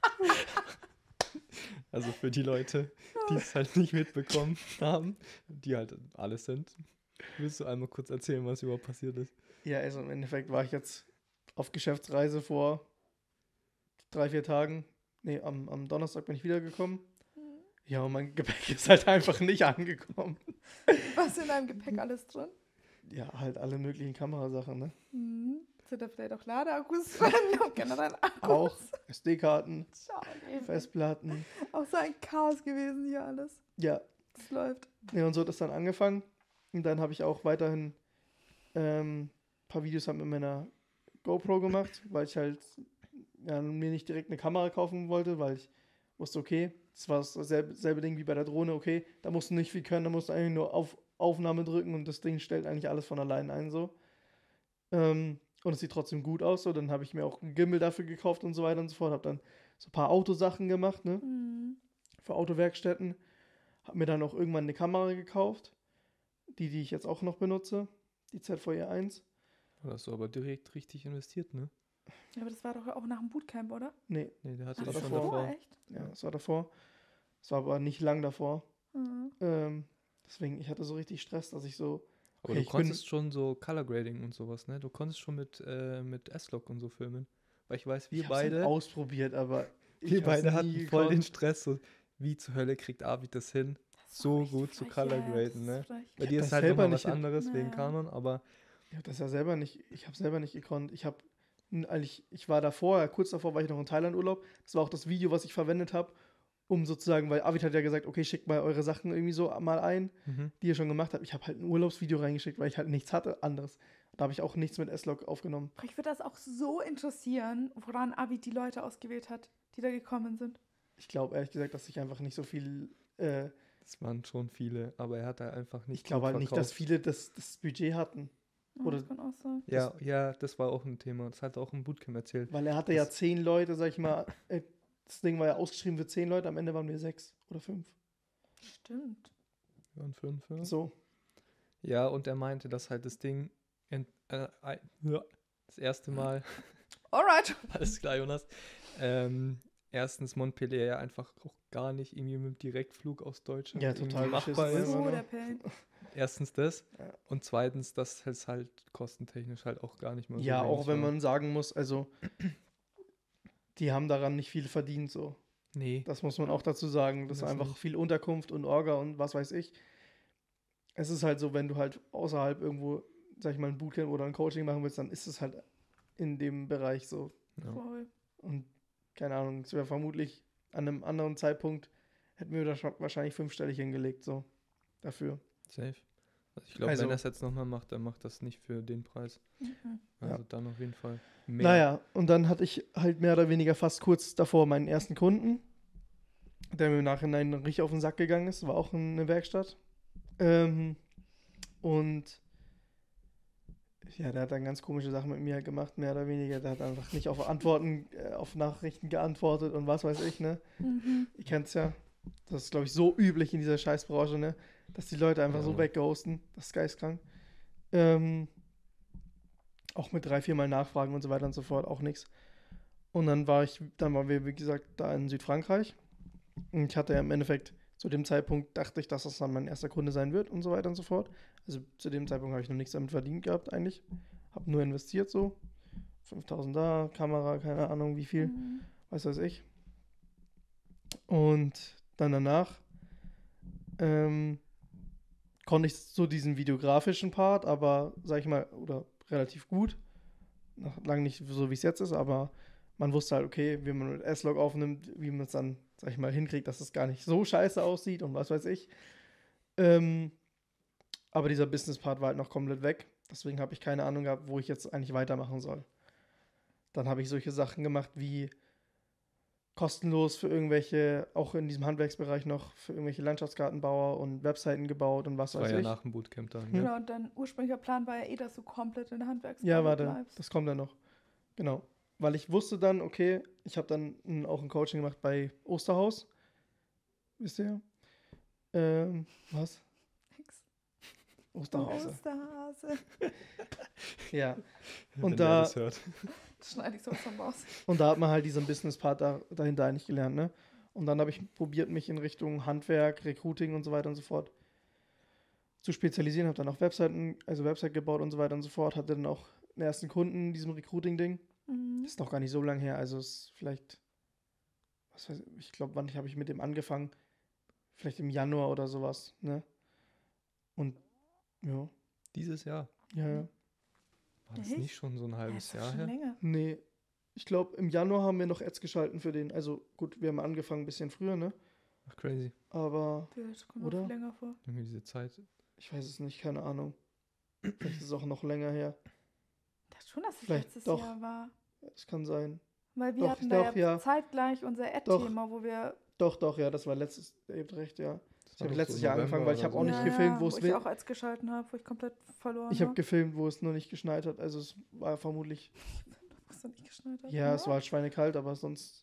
Also für die Leute, die es halt nicht mitbekommen haben, die halt alles sind. Willst du einmal kurz erzählen, was überhaupt passiert ist? Ja, also im Endeffekt war ich jetzt auf Geschäftsreise vor drei, vier Tagen. Nee, am, am Donnerstag bin ich wiedergekommen. Ja, und mein Gepäck ist halt einfach nicht angekommen. Was ist in deinem Gepäck alles drin? Ja, halt alle möglichen Kamerasachen, ne? Mhm. Sind da vielleicht auch Ladeakkus drin und generell Akkus? Auch S D-Karten, Schau, ey. Festplatten. Auch so ein Chaos gewesen hier alles. Ja, Das läuft. ja, und so hat das dann angefangen. Und dann habe ich auch weiterhin ähm, ein paar Videos halt mit meiner GoPro gemacht, weil ich halt ja, mir nicht direkt eine Kamera kaufen wollte, weil ich wusste, okay, das war dasselbe selbe Ding wie bei der Drohne, okay, da musst du nicht viel können, da musst du eigentlich nur auf Aufnahme drücken und das Ding stellt eigentlich alles von allein ein, so. Ähm, und es sieht trotzdem gut aus, so. Dann habe ich mir auch einen Gimbal dafür gekauft und so weiter und so fort, habe dann so ein paar Autosachen gemacht, ne, Mhm. für Autowerkstätten. Habe mir dann auch irgendwann eine Kamera gekauft, die, die ich jetzt auch noch benutze, die Z V E eins. Da hast du aber direkt richtig investiert, ne? Ja, aber das war doch auch nach dem Bootcamp, oder? Nee, Nee, der hatte Das das war schon davor. davor. echt? ja, das war davor. Das war aber nicht lang davor. Mhm. Ähm, deswegen, ich hatte so richtig Stress, dass ich so, Aber okay, du ich bin, konntest schon so Color Grading und sowas, ne? Du konntest schon mit, äh, mit S-Log und so filmen. Weil ich weiß, wir ich hab's halt beide, ausprobiert, aber ich wir hab's beide nie hatten voll den gekonnt. Stress. So, wie zur Hölle kriegt Arvid das hin, Das ist so auch echt gut zu frech, Color ja, ja, graden, das ne? ist frech. Bei Ich dir hab ist das halt selber nochmal nicht was hin- anderes wegen Naja. Canon, aber Ich habe das ja selber nicht, ich habe selber nicht gekonnt. Ich habe, ich, ich war davor, kurz davor war ich noch in Thailand Urlaub. Das war auch das Video, was ich verwendet habe, um sozusagen, weil Arvid hat ja gesagt, okay, schickt mal eure Sachen irgendwie so mal ein, mhm. die ihr schon gemacht habt. Ich habe halt ein Urlaubsvideo reingeschickt, weil ich halt nichts hatte anderes. Da habe ich auch nichts mit S-Log aufgenommen. Aber ich würde das auch so interessieren, woran Avid die Leute ausgewählt hat, die da gekommen sind. Ich glaube ehrlich gesagt, dass ich einfach nicht so viel, äh, das waren schon viele, aber er hat da einfach nicht ich glaube gut halt nicht, dass verkauft. viele das, das Budget hatten. Oh, Oder- das kann auch sein. Ja, ja, das war auch ein Thema. Das hat er auch im Bootcamp erzählt. Weil er hatte ja Das- zehn Leute, sag ich mal, äh, das Ding war ja ausgeschrieben für zehn Leute, am Ende waren wir sechs oder fünf. Stimmt. Wir waren fünf, ja. So. Ja, und er meinte, dass halt das Ding ent, äh, ein- ja, das erste Mal, Alright. alles klar, Jonas, ähm, erstens Montpellier ja einfach auch gar nicht irgendwie mit dem Direktflug aus Deutschland Ja, irgendwie total machbar beschissen, ist. immer So, noch. der Pain. Erstens das Ja. und zweitens, dass es halt kostentechnisch halt auch gar nicht mehr so Ja, auch wenig wenn war. man sagen muss, also die haben daran nicht viel verdient, so. Nee, Das muss man auch dazu sagen. Das Das war einfach nicht. viel Unterkunft und Orga und was weiß ich. Es ist halt so, wenn du halt außerhalb irgendwo, sag ich mal, ein Bootcamp oder ein Coaching machen willst, dann ist es halt in dem Bereich so. ja. Voll. Und keine Ahnung, es wäre vermutlich an einem anderen Zeitpunkt, hätten wir da schon wahrscheinlich fünfstellig hingelegt, so. Dafür. Safe. Also ich glaube, Also- wenn er es jetzt nochmal macht, dann macht das nicht für den Preis. Mhm. Also Ja. dann auf jeden Fall mehr. Naja, und dann hatte ich halt mehr oder weniger fast kurz davor meinen ersten Kunden, der mir im Nachhinein richtig auf den Sack gegangen ist. War auch eine Werkstatt. Ähm, und ja, der hat dann ganz komische Sachen mit mir gemacht, mehr oder weniger. Der hat einfach nicht auf Antworten, äh, auf Nachrichten geantwortet und was weiß ich, ne? Mhm. Ihr kennt's ja. Das ist, glaube ich, so üblich in dieser Scheißbranche, ne? Dass die Leute einfach Ja. so wegghosten. Das ist geistkrank. Ähm, auch mit drei, viermal Nachfragen und so weiter und so fort, auch nichts. Und dann war ich, dann waren wir, wie gesagt, da in Südfrankreich. Und ich hatte ja im Endeffekt, zu dem Zeitpunkt dachte ich, dass das dann mein erster Kunde sein wird und so weiter und so fort. Also zu dem Zeitpunkt habe ich noch nichts damit verdient gehabt eigentlich. Habe nur investiert so. fünftausend da, Kamera, keine Ahnung wie viel, Mhm. was weiß ich. Und dann danach ähm, konnte ich so diesen videografischen Part, aber sag ich mal, oder relativ gut. Noch lange nicht so, wie es jetzt ist, aber man wusste halt, okay, wie man mit S-Log aufnimmt, wie man es dann, sag ich mal, hinkriegt, dass es gar nicht so scheiße aussieht und was weiß ich. Ähm, aber dieser Business-Part war halt noch komplett weg. Deswegen habe ich keine Ahnung gehabt, wo ich jetzt eigentlich weitermachen soll. Dann habe ich solche Sachen gemacht wie kostenlos für irgendwelche, auch in diesem Handwerksbereich noch, für irgendwelche Landschaftsgartenbauer und Webseiten gebaut und was Das war weiß ja ich. nach dem Bootcamp dann. Hm. Ja. Genau, und dein ursprünglicher Plan war ja eh, dass du komplett in der Handwerksbranche Ja, warte, bleibst. das kommt dann noch. Genau. Weil ich wusste dann, okay, ich habe dann ein, auch ein Coaching gemacht bei Osterhaus. Wisst ihr? Ähm, was? Nix. Osterhause. Osterhase. Ja. Wenn Und der da, das hört. Das schneide ich sowas von raus. und da hat man halt diesen Business-Part da, dahinter eigentlich gelernt, ne? Und dann habe ich probiert, mich in Richtung Handwerk, Recruiting und so weiter und so fort zu spezialisieren. Habe dann auch Webseiten, also Website gebaut und so weiter und so fort. Hatte dann auch den ersten Kunden in diesem Recruiting-Ding. Mhm. Das ist noch gar nicht so lange her, also es ist vielleicht, was weiß ich, ich glaube, wann habe ich mit dem angefangen? vielleicht im Januar oder sowas, ne? Und ja, Dieses Jahr. ja, ja. War das Echt? nicht schon so ein Ja, halbes ist doch Jahr schon her? länger. Nee, ich glaube, im Januar haben wir noch Ads geschalten für den. Also gut, wir haben angefangen ein bisschen früher, ne? Ach, crazy. Aber Das kommt mir Oder? viel länger vor. Irgendwie diese Zeit. ich weiß es nicht, keine Ahnung. Vielleicht ist es auch noch länger her. Ich dachte schon, dass es Vielleicht letztes doch. Jahr war. Es kann sein. Weil wir Doch, hatten da doch, ja, ja. zeitgleich unser Ad-Thema, wo wir... Doch, doch, ja, das war letztes, ihr habt recht, ja. Das Ich war habe doch letztes so Jahr November angefangen, weil ich oder habe auch so. nicht ja, gefilmt, wo wo es ich will. auch Ads geschalten habe, wo ich komplett verloren Ich habe habe. gefilmt, wo es noch nicht geschneit hat. Also es war vermutlich, Wo es dann nicht geschneit hat. ja, es war halt schweinekalt, aber sonst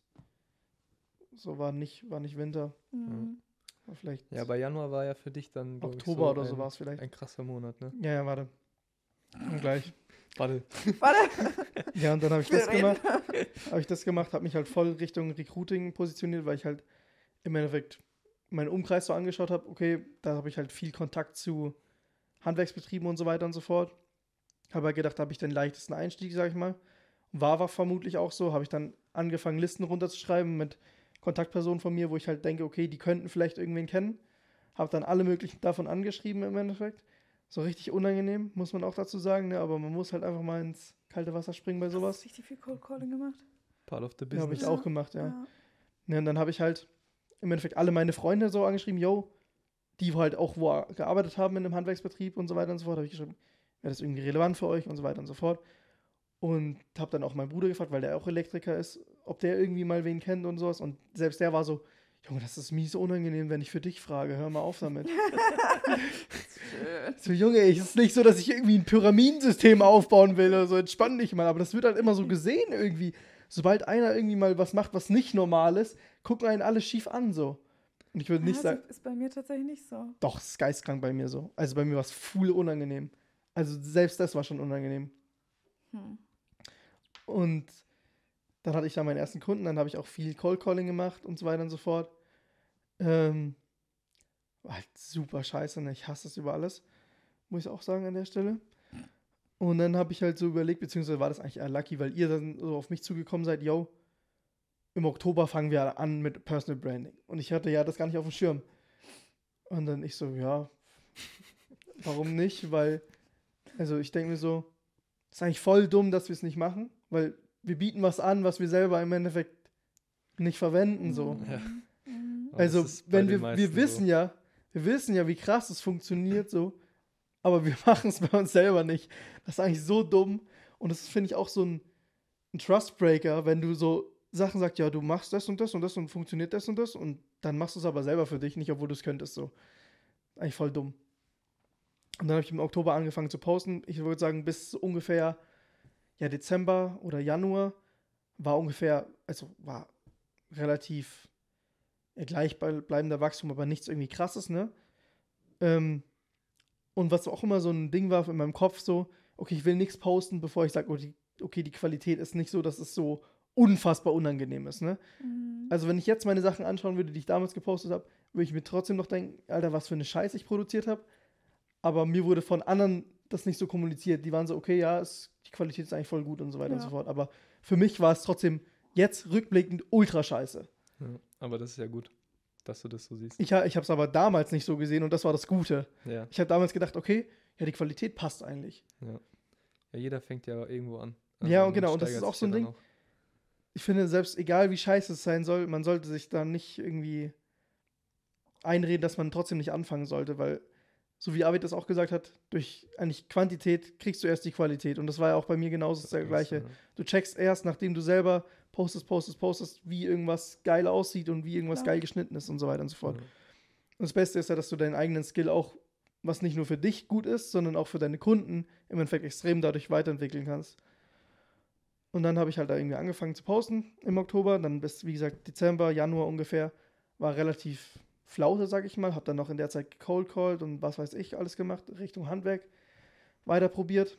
so war nicht, war nicht Winter. Mhm. War vielleicht Ja, aber Januar war ja für dich dann, glaub Oktober ich, so oder ein, so war es vielleicht. ein krasser Monat, ne? Ja, ja, warte. Und gleich. Warte. Warte, Ja, und dann habe ich wir das reden. gemacht. Habe ich das gemacht, habe mich halt voll Richtung Recruiting positioniert, weil ich halt im Endeffekt meinen Umkreis so angeschaut habe. Okay, da habe ich halt viel Kontakt zu Handwerksbetrieben und so weiter und so fort. Habe halt gedacht, da habe ich den leichtesten Einstieg, sag ich mal. War war vermutlich auch so. Habe ich dann angefangen, Listen runterzuschreiben mit Kontaktpersonen von mir, wo ich halt denke, okay, die könnten vielleicht irgendwen kennen. Habe dann alle möglichen davon angeschrieben im Endeffekt. So richtig unangenehm, muss man auch dazu sagen, ne? Aber man muss halt einfach mal ins kalte Wasser springen bei Du hast sowas. richtig viel Cold Calling gemacht. Part of the Ja, habe ich business. auch gemacht, ja. Ja. Ne, und dann habe ich halt im Endeffekt alle meine Freunde so angeschrieben, yo, die halt auch wo gearbeitet haben in einem Handwerksbetrieb und so weiter und so fort, habe ich geschrieben, wäre das irgendwie relevant für euch und so weiter und so fort. Und habe dann auch meinen Bruder gefragt, weil der auch Elektriker ist, ob der irgendwie mal wen kennt und sowas. Und selbst der war so, Junge, das ist mies unangenehm, wenn ich für dich frage, hör mal auf damit. Schön. So, Junge, es ist nicht so, dass ich irgendwie ein Pyramidensystem aufbauen will oder so, entspann dich mal. Aber das wird halt immer so gesehen irgendwie. Sobald einer irgendwie mal was macht, was nicht normal ist, gucken einen alle schief an, so. Und ich würde nicht Ja, sagen, das ist bei mir tatsächlich nicht so. doch, es ist geistkrank bei mir so. Also bei mir war es voll unangenehm. Also selbst das war schon unangenehm. Hm. Und dann hatte ich da meinen ersten Kunden, dann habe ich auch viel Cold Calling gemacht und so weiter und so fort. Ähm, war halt super scheiße, ne? Ich hasse es über alles, muss ich auch sagen an der Stelle. Und dann habe ich halt so überlegt, beziehungsweise war das eigentlich eher lucky, weil ihr dann so auf mich zugekommen seid, yo, im Oktober fangen wir an mit Personal Branding. Und ich hatte ja das gar nicht auf dem Schirm. Und dann ich so, ja, warum nicht? Weil, also ich denke mir so, das ist eigentlich voll dumm, dass wir es nicht machen, weil wir bieten was an, was wir selber im Endeffekt nicht verwenden, so. Ja. Mhm. Aber das Also, ist bei wenn den wir, wir meisten wissen so. ja, wir wissen ja, wie krass es funktioniert, so, aber wir machen es bei uns selber nicht. Das ist eigentlich so dumm. Und das finde ich auch so ein, ein Trustbreaker, wenn du so Sachen sagst, ja, du machst das und das und das und funktioniert das und das und dann machst du es aber selber für dich, nicht, obwohl du es könntest, so. Eigentlich voll dumm. Und dann habe ich im Oktober angefangen zu posten. Ich würde sagen, bis ungefähr ja, Dezember oder Januar war ungefähr, also war relativ ja, gleichbleibender Wachstum, aber nichts irgendwie krasses, ne? Ähm, und was auch immer so ein Ding war in meinem Kopf, so, okay, ich will nichts posten, bevor ich sage, oh, die, okay, die Qualität ist nicht so, dass es so unfassbar unangenehm ist, ne? Mhm. Also wenn ich jetzt meine Sachen anschauen würde, die ich damals gepostet habe, würde ich mir trotzdem noch denken, Alter, was für eine Scheiße ich produziert habe. Aber mir wurde von anderen das nicht so kommuniziert. Die waren so, okay, ja, es, die Qualität ist eigentlich voll gut und so weiter und Ja. so fort. Aber für mich war es trotzdem jetzt rückblickend ultra scheiße. Ja, aber das ist ja gut, dass du das so siehst. Ich, ha- ich habe es aber damals nicht so gesehen und das war das Gute. Ja, Ich habe damals gedacht, okay, ja, die Qualität passt eigentlich. ja. Ja, jeder fängt ja irgendwo an. Ja, und man genau, und das steigert ist auch sich so ein ja dann Ding. Ich finde, selbst egal wie scheiße es sein soll, man sollte sich da nicht irgendwie einreden, dass man trotzdem nicht anfangen sollte, weil, so wie Arvid das auch gesagt hat, durch eigentlich Quantität kriegst du erst die Qualität. Und das war ja auch bei mir genauso das Das Gleiche. ja. Du checkst erst, nachdem du selber postest, postest, postest, wie irgendwas geil aussieht und wie irgendwas Klar. geil geschnitten ist und so weiter und so fort. Ja. Und das Beste ist ja, dass du deinen eigenen Skill auch, was nicht nur für dich gut ist, sondern auch für deine Kunden im Endeffekt extrem dadurch weiterentwickeln kannst. Und dann habe ich halt da irgendwie angefangen zu posten im Oktober, dann bis, wie gesagt, Dezember, Januar ungefähr, war relativ Flaute, sag ich mal, habe dann noch in der Zeit gecold called und was weiß ich alles gemacht, Richtung Handwerk weiter probiert.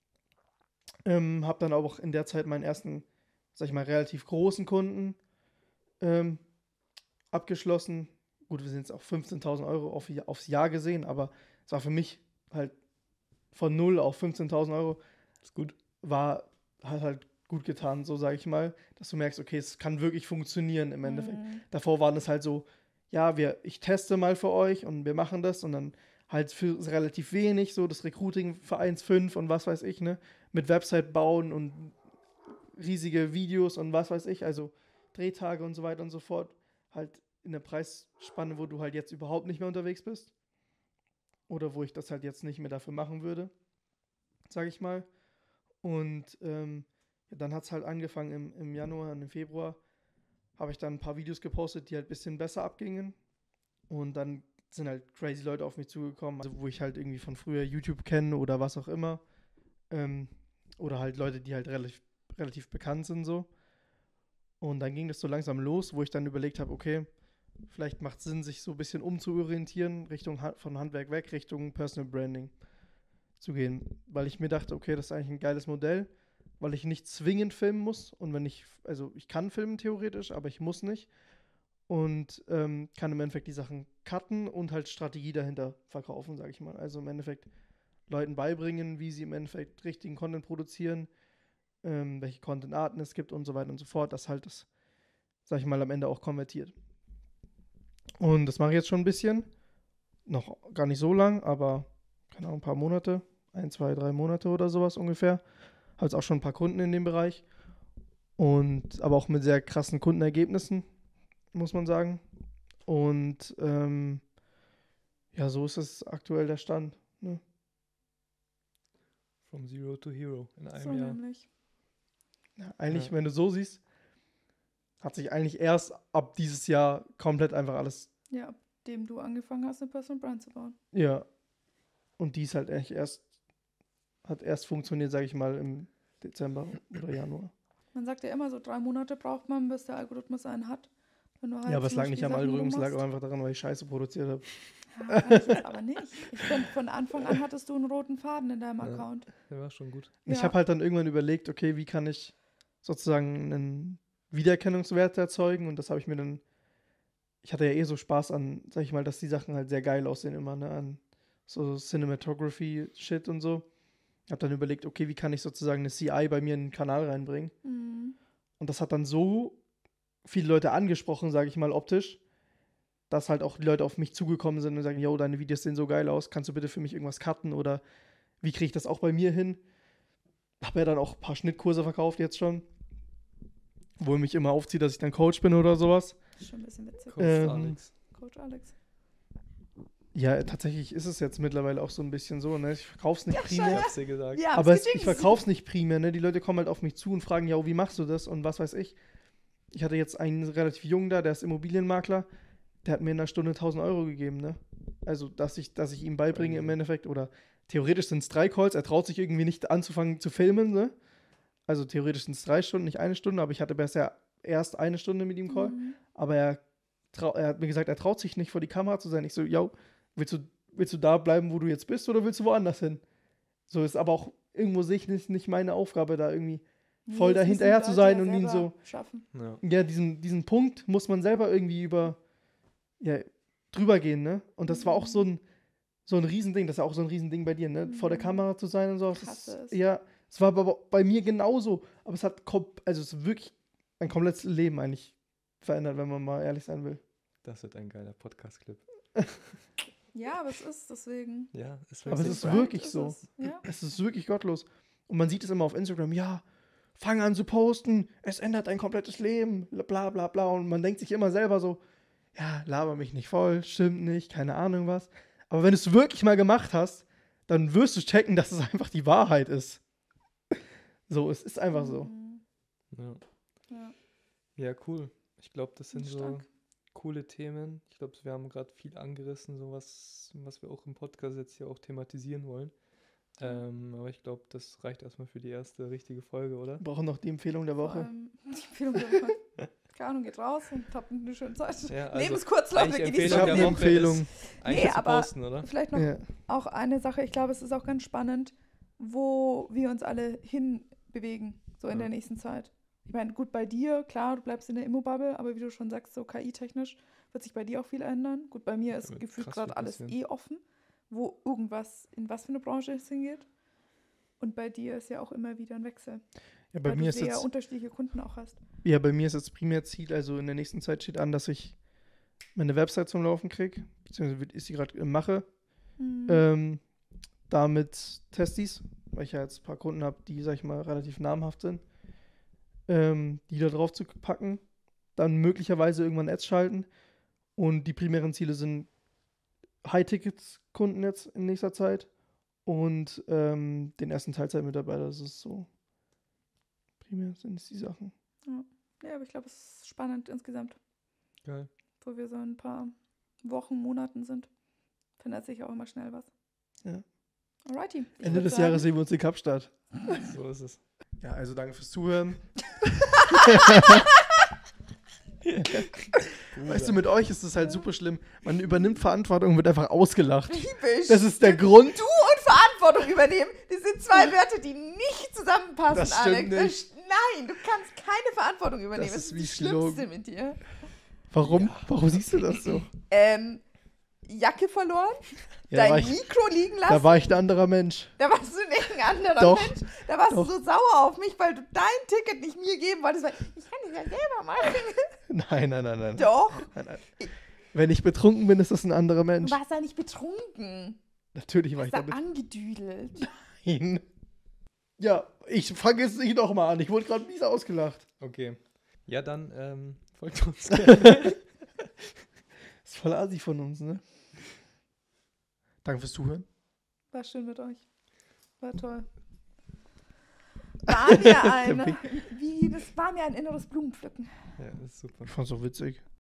Ähm, habe dann auch in der Zeit meinen ersten, sag ich mal, relativ großen Kunden ähm, abgeschlossen. Gut, wir sind jetzt auf fünfzehntausend Euro auf, aufs Jahr gesehen, aber es war für mich halt von null auf fünfzehntausend Euro, Ist gut. war halt halt gut getan, so sage ich mal, dass du merkst, okay, es kann wirklich funktionieren im Endeffekt. Mhm. Davor waren es halt so, ja, wir, ich teste mal für euch und wir machen das und dann halt für relativ wenig, so das Recruiting für eins Komma fünf und was weiß ich, ne, mit Website bauen und riesige Videos und was weiß ich, also Drehtage und so weiter und so fort, halt in der Preisspanne, wo du halt jetzt überhaupt nicht mehr unterwegs bist oder wo ich das halt jetzt nicht mehr dafür machen würde, sage ich mal. Und ähm, ja, dann hat es halt angefangen im, im Januar und im Februar habe ich dann ein paar Videos gepostet, die halt ein bisschen besser abgingen. Und dann sind halt crazy Leute auf mich zugekommen, also wo ich halt irgendwie von früher YouTube kenne oder was auch immer. Ähm, oder halt Leute, die halt relativ, relativ bekannt sind so. Und dann ging das so langsam los, wo ich dann überlegt habe, okay, vielleicht macht es Sinn, sich so ein bisschen umzuorientieren, Richtung Ha- von Handwerk weg, Richtung Personal Branding zu gehen. Weil ich mir dachte, okay, das ist eigentlich ein geiles Modell, weil ich nicht zwingend filmen muss. Und wenn ich, also ich kann filmen theoretisch, aber ich muss nicht. Und ähm, kann im Endeffekt die Sachen cutten und halt Strategie dahinter verkaufen, sage ich mal. Also im Endeffekt Leuten beibringen, wie sie im Endeffekt richtigen Content produzieren, ähm, welche Content-Arten es gibt und so weiter und so fort, dass halt das, sag ich mal, am Ende auch konvertiert. Und das mache ich jetzt schon ein bisschen. Noch gar nicht so lang, aber keine Ahnung, ein paar Monate. Ein, zwei, drei Monate oder sowas ungefähr. Habe jetzt auch schon ein paar Kunden in dem Bereich. Und aber auch mit sehr krassen Kundenergebnissen, muss man sagen. Und ähm, ja, so ist es aktuell der Stand. Ne? From Zero to Hero in einem So Jahr. nämlich. Ja, eigentlich, Ja. wenn du so siehst, hat sich eigentlich erst ab dieses Jahr komplett einfach alles, Ja, ab dem du angefangen hast, eine Personal Brand zu bauen. ja. Und die ist halt eigentlich erst, hat erst funktioniert, sage ich mal, im Dezember oder Januar. Man sagt ja immer so, drei Monate braucht man, bis der Algorithmus einen hat. Wenn du halt Ja, aber es zum lag Beispiel nicht am Sachen Algorithmus, es lag auch rummachst. einfach daran, weil ich Scheiße produziert habe. Ja, fand ich jetzt aber nicht. Ich finde, von Anfang an hattest du einen roten Faden in deinem Ja. Account. Der war schon gut. Ich Ja. habe halt dann irgendwann überlegt, okay, wie kann ich sozusagen einen Wiedererkennungswert erzeugen und das habe ich mir dann, ich hatte ja eh so Spaß an, sag ich mal, dass die Sachen halt sehr geil aussehen immer, ne, an so Cinematography-Shit und so. Ich habe dann überlegt, okay, wie kann ich sozusagen eine C I bei mir in den Kanal reinbringen. Mhm. Und das hat dann so viele Leute angesprochen, sage ich mal, optisch, dass halt auch die Leute auf mich zugekommen sind und sagen, yo, deine Videos sehen so geil aus, kannst du bitte für mich irgendwas cutten oder wie kriege ich das auch bei mir hin? Habe ja dann auch ein paar Schnittkurse verkauft jetzt schon, wo mich immer aufzieht, dass ich dann Coach bin oder sowas. Das ist schon ein bisschen witzig. Coach Ähm, Alex. Coach Alex. Ja, tatsächlich ist es jetzt mittlerweile auch so ein bisschen so, ne? Ich verkaufe es nicht Ja, primär. Ich hab's dir gesagt. Ja, Aber es es, geht ich nicht. verkaufe es nicht primär, ne? Die Leute kommen halt auf mich zu und fragen, ja, wie machst du das und was weiß ich. Ich hatte jetzt einen relativ jungen da, der ist Immobilienmakler, der hat mir in einer Stunde tausend Euro gegeben, ne? Also, dass ich, dass ich ihm beibringe im Crazy. Endeffekt, oder theoretisch sind es drei Calls, er traut sich irgendwie nicht anzufangen zu filmen, ne? Also theoretisch sind es drei Stunden, nicht eine Stunde, aber ich hatte bisher erst eine Stunde mit ihm Call. Mhm. Aber er, trau- er hat mir gesagt, er traut sich nicht vor die Kamera zu sein. Ich so, yo, willst du, willst du da bleiben, wo du jetzt bist, oder willst du woanders hin? So ist aber auch irgendwo sehe ich nicht, nicht meine Aufgabe, da irgendwie Nee, voll das da müssen hinterher die zu Leute sein ja und ihn selber so, schaffen. Ja. ja, diesen, diesen Punkt muss man selber irgendwie über, ja, drüber gehen, ne? Und das war auch so ein, so ein Riesending, das ist ja auch so ein Riesending bei dir, ne? Vor der Mhm. Kamera zu sein und so. Ich Das hasse ist, es. ja, es war aber bei mir genauso, aber es hat, kom- also es ist wirklich ein komplettes Leben eigentlich verändert, wenn man mal ehrlich sein will. Das wird ein geiler Podcast-Clip. Ja, aber es ist deswegen. Ja, ist Aber es wirklich ist so. Brand wirklich ist so. es. Ja. Es ist wirklich gottlos. Und man sieht es immer auf Instagram, ja, fang an zu posten, es ändert dein komplettes Leben, bla bla bla. Und man denkt sich immer selber so, ja, laber mich nicht voll, stimmt nicht, keine Ahnung was. Aber wenn du es wirklich mal gemacht hast, dann wirst du checken, dass es einfach die Wahrheit ist. So, es ist einfach so. Mhm. Ja. Ja. Ja, cool. Ich glaube, das sind so Stark. coole Themen. Ich glaube, wir haben gerade viel angerissen, so was, was wir auch im Podcast jetzt hier auch thematisieren wollen. Ähm, aber ich glaube, das reicht erstmal für die erste richtige Folge, oder? Wir brauchen noch die Empfehlung der Vor Woche. allem die Empfehlung der Woche. Keine Ahnung, geht raus und habt eine schöne Zeit. Ja, also Leben ist kurz, Leute, eigentlich genießt Ich Empfehlung habe der eine das Woche Leben. Empfehlung. Eigentlich Nee, zu aber- posten, oder? Vielleicht noch Ja. auch eine Sache, ich glaube, es ist auch ganz spannend, wo wir uns alle hinbewegen, so in Ja. der nächsten Zeit. Ich meine, gut, bei dir, klar, du bleibst in der Immo-Bubble, aber wie du schon sagst, so K I-technisch wird sich bei dir auch viel ändern. Gut, bei mir Da ist wird gefühlt krass gerade viel alles passieren. eh offen, wo irgendwas, in was für eine Branche es hingeht. Und bei dir ist ja auch immer wieder ein Wechsel, Ja, bei weil mir du ist sehr jetzt unterschiedliche Kunden auch hast. Ja, bei mir ist das primär Ziel, also in der nächsten Zeit steht an, dass ich meine Website zum Laufen kriege, beziehungsweise ist sie gerade in Mache, Mhm. ähm, da mit Testis, weil ich ja jetzt ein paar Kunden habe, die, sag ich mal, relativ namhaft sind, ähm, die da drauf zu packen, dann möglicherweise irgendwann Ads schalten und die primären Ziele sind High-Tickets-Kunden jetzt in nächster Zeit und ähm, den ersten Teilzeitmitarbeiter, das ist so, primär sind es die Sachen. Ja, aber ich glaube, es ist spannend insgesamt, Geil. wo wir so ein paar Wochen, Monaten sind. Findet sich auch immer schnell was. Ja. Alrighty. Ich Ende würd des sagen, Jahres sehen wir uns in Kapstadt. So ist es. Ja, also danke fürs Zuhören. Weißt du, mit euch ist es halt super schlimm. Man übernimmt Verantwortung und wird einfach ausgelacht. Typisch. Das ist der Grund. Du und Verantwortung übernehmen, das sind zwei Wörter, die nicht zusammenpassen, Das stimmt Alex. nicht. Das, nein, du kannst keine Verantwortung übernehmen. Das Das ist ist, wie das Schlimmste Slogan. mit dir. Warum? Warum siehst du das so? Ähm, Jacke verloren, Ja, da, dein war ich, Mikro liegen lassen. da war ich ein anderer Mensch. Da warst du nicht ein anderer Doch, Mensch. Da warst doch. du so sauer auf mich, weil du dein Ticket nicht mir geben wolltest. Weil ich kann es ja selber machen. Nein, nein, nein, nein. Doch. nein, nein. Wenn ich betrunken bin, ist das ein anderer Du Mensch. warst da nicht betrunken. Natürlich war ich Du da warst da angedüdelt. betrunken. Ja, ich fange jetzt nicht nochmal an. Ich wurde gerade mies ausgelacht. Okay. Ja, dann ähm, folgt uns gerne. Ist voll assi von uns, ne? Danke fürs Zuhören. War schön mit euch. War toll. War mir ein, wie, das war mir ein inneres Blumenpflücken. Ja, das ist super. Ich fand's auch witzig.